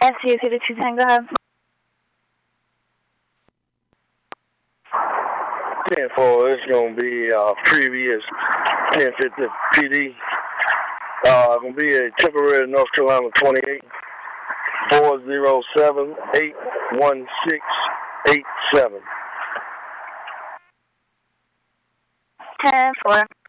SU 210, go ahead. 10-4, it's going to be previous 1050 PD. Going to be a Temporary North Carolina 28 407 816 87. 10-4.